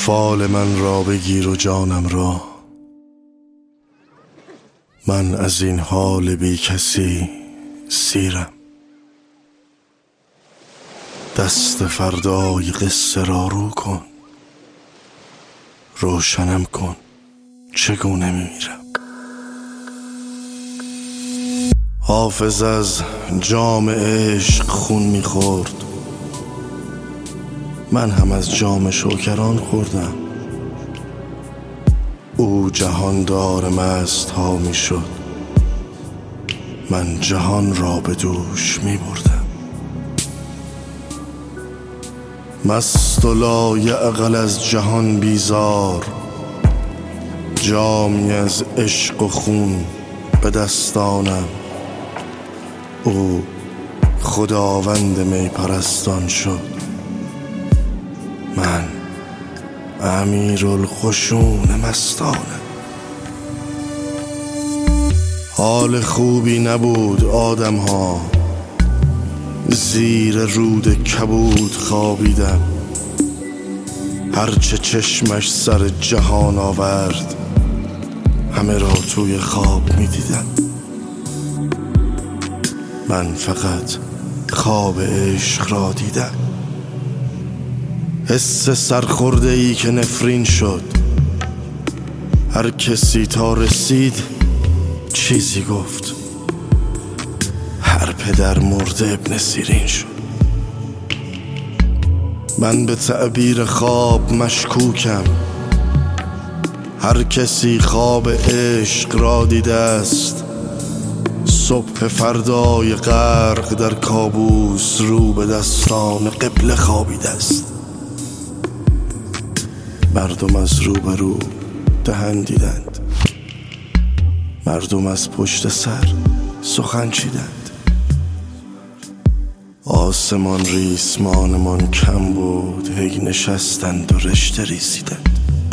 فال من را بگیر و جانم را، من از این حال بی کسی سیرم. دست فردای قصه را رو کن، روشنم کن چگونه میمیرم. حافظ از جام عشق خون میخورد، من هم از جام شوکران خوردم. او جهاندار مست ها میشد، من جهان را به دوش میبردم. مست و لایعقل از جهان بیزار، جامی از عشق و خون به دستانم. او خداوند می پرستان شد، من امیرالخشون مستانم. حال خوبی نبود آدم ها، زیر رود کبود خوابیدم. هرچه چشمش سر جهان آورد، همه را توی خواب می دیدم. من فقط خواب عشق را دیدم. حس سرخورده ای که نفرین شد، هر کسی تا رسید چیزی گفت. هر پدر مرده ابن سیرین شد. من به تعبیر خواب مشکوکم، هر کسی خواب عشق را دیده است. صبح فردای غرق در کابوس، رو به دستان قبله خوابیده است. مردم از روبرو دهن دیدند، مردم از پشت سر سخن چیدند. آسمان ریسمانمان کم بود، هی نشستند و رشته ریسیدند.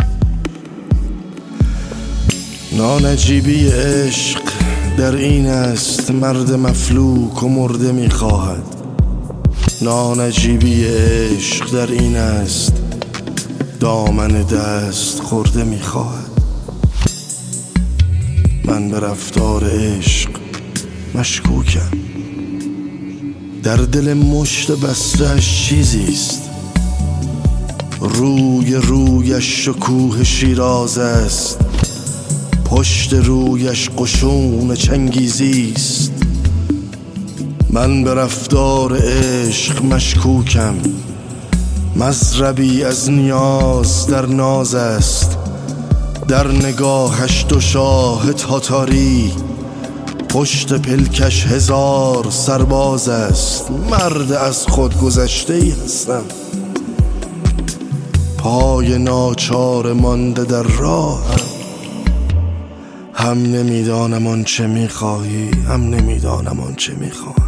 نانجیبی عشق در این است، مرد مفلوک و مرده میخواهد. نانجیبی عشق در این است، دامن دست خورده میخواهد. من به رفتار عشق مشکوکم، در دل مشت بسته‌اش چیزیست. رویش شکوه شیراز است، پشت رویش قشون چنگیزیست. من به رفتار عشق مشکوکم، مضربی از نیاز در ناز است. در نگاهش دو شاه تاتاری، پشت پلکش 1000 سرباز است. مرد از خود گذشته ای هستم، پای ناچار مانده در راهم. هم نمیدانم آنچه میخواهی، هم نمیدانم آنچه میخواهم.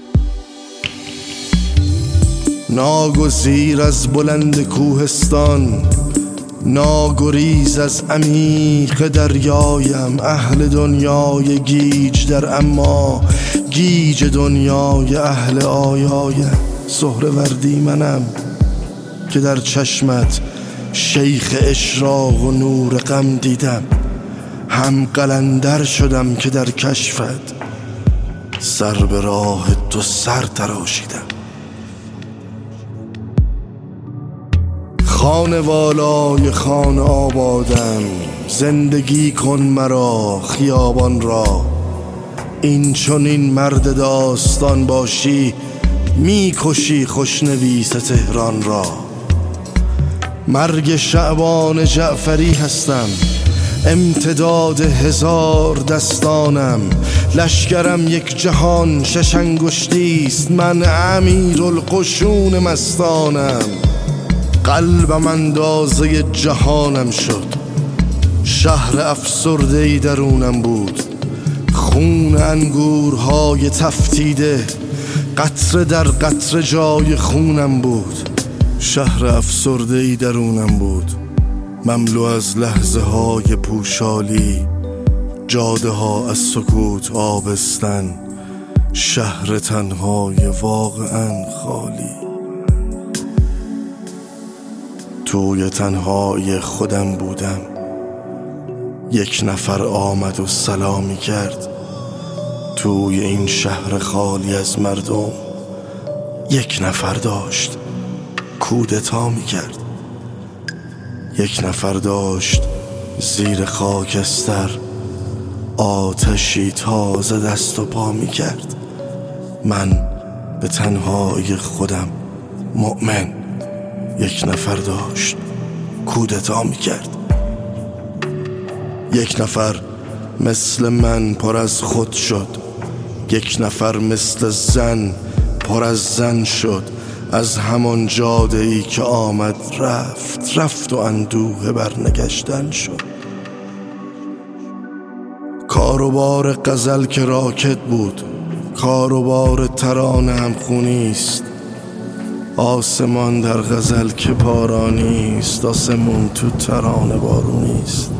ناگزیر از بلند کوهستان، ناگریز از عمیق دریایم. اهل دنیای گیج در اما، گیج دنیای اهل آیایم. سهروردی منم که در چشمت شیخ اشراق و نور غم دیدم. هم قلندر شدم که در کشفت سر به راه تو سر تراشیدم. خانه والای خانه آبادم، زندگی کن مرا خیابان را. این چون این مرد داستان باشی، میکشی خوشنویس تهران را. مرگ شعبان جعفری هستم، امتداد 1000 دستانم. لشکرم یک جهان 6 انگشتیست، من امیرالقشون مستانم. قلبم اندازه جهانم شد، شهر افسرده‌ای درونم بود. خون انگورهای تفتیده، قطره در قطره جای خونم بود. شهر افسرده‌ای درونم بود، مملو از لحظه های پوشالی. جاده ها از سکوت آبستن، شهر تنهای واقعا خالی. توی تنهای خودم بودم، یک نفر آمد و سلامی کرد. توی این شهر خالی از مردم یک نفر داشت کودتا می کرد. یک نفر داشت زیر خاکستر آتشی تازه دست و پا می کرد. من به تنهای خودم مؤمن، یک نفر داشت کودتا می کرد. یک نفر مثل من پر از خود شد، یک نفر مثل زن پر از زن شد. از همان جاده‌ای که آمد رفت و اندوه برنگشتن شد. کاروبار غزل که راکت بود، کاروبار ترانه هم خونیست. آسمان در غزل که بارانیست، آسمون تو ترانه بارونیست.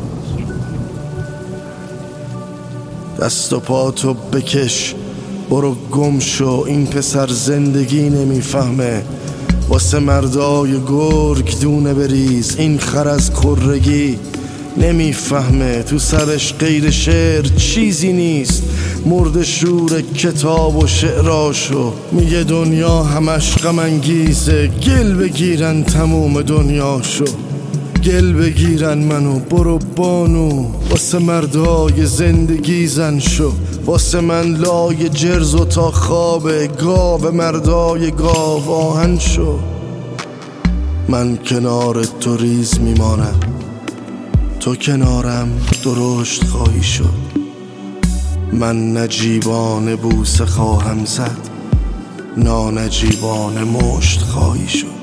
دست و پاتو بکش برو گم شو، این پسر زندگی نمیفهمه. واسه مردای گرگ دونه بریز، این خر از کرگی نمیفهمه. تو سرش غیر شعر چیزی نیست، مرد شور کتاب و شعراشو. میگه دنیا همش غم انگیزه، گل بگیرن تموم دنیاشو. گل بگیرن منو برو بانو، واسه مردای زندگی زن شو. واسه من لای جرز و تا خوابه، گاو مردای گاو آهن شو. من کنار تو ریز میمانم، تو کنارم درشت خواهی شد. من نجیبان بوسه خواهم زد، نانجیبان مشت خواهی شد.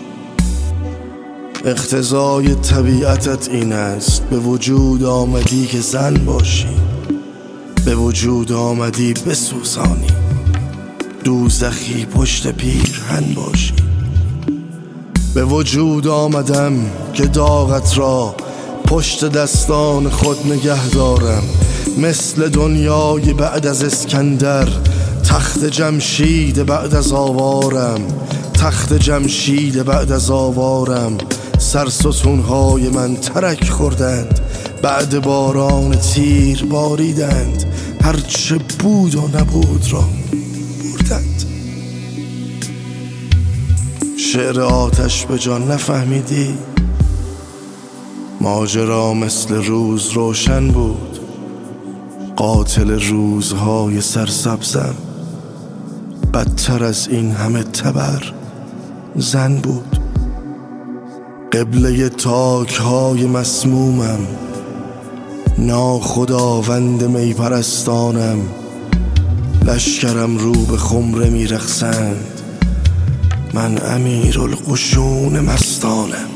اقتضای طبیعتت این است، به وجود آمدی که زن باشی، به وجود آمدی بسوزانی، دوزخی پشت پیرهن باشی. به وجود آمدم که داغت را پشت دستان خود نگه دارم. مثل دنیای بعد از اسکندر، تخت جمشید بعد از آوارم. تخت جمشید بعد از آوارم. سرستونهای من ترک خوردند، بعد باران تیر باریدند. هرچه بود و نبود را بردند. شعر آتش به جان نفهمیدی؟ ماجرا مثل روز روشن بود، قاتل روزهای سرسبزم بدتر از این همه تبر زن بود. قبله تاکهای مسمومم، ناخداوند می پرستانم. لشکرم رو به خمره می رقصند، من امیرالقشون مستانم.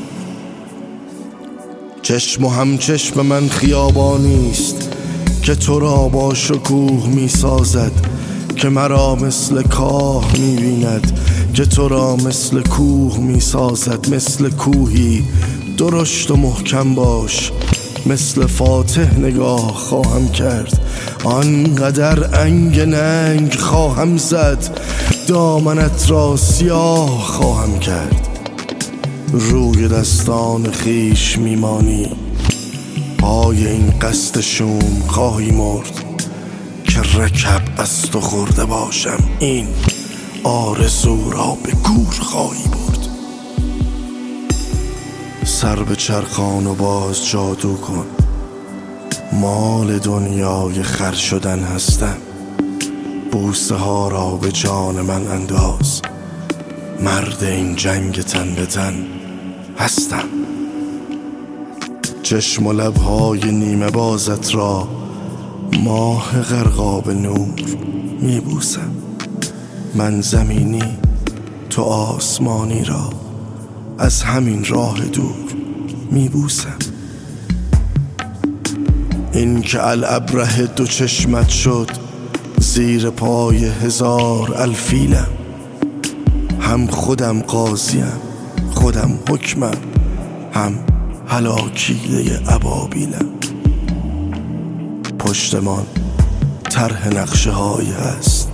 چشم و همچشم من خیابانیست که تو را با شکوه می سازد، که مرا مثل کاه می بیند، که تو را مثل کوه می سازد. مثل کوهی درشت و محکم باش، مثل فاتح نگاه خواهم کرد. آنقدر انگ ننگ خواهم زد، دامنت را سیاه خواهم کرد. روی دستان خیش میمانی، پای این قصد شوم خواهی مرد. که رکب از تو خورده باشم، این آرزو را به گور خواهی برد. سر به چرخان و باز جادو کن، مال دنیای خر شدن هستم. بوسه ها را به جان من انداز، مرد این جنگ تن به تن هستم. چشم و لبهای نیمه بازت را ماه غرقاب نور می بوسم. من زمینی تو آسمانی را از همین راه دور می بوسم. این که الابره دو چشمت شد، زیر پای هزار الفیلم. هم خودم قاضیم، خودم حکمم، هم هلاکیله ابابیلم. پشتمان طرح نقشه هایی هست،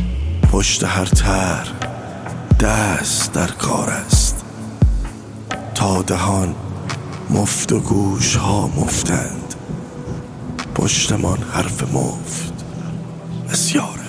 پشت هر طرح دست در کار است. تا دهان مفت و گوش ها مفتند، پشتمان حرف مفت بسیار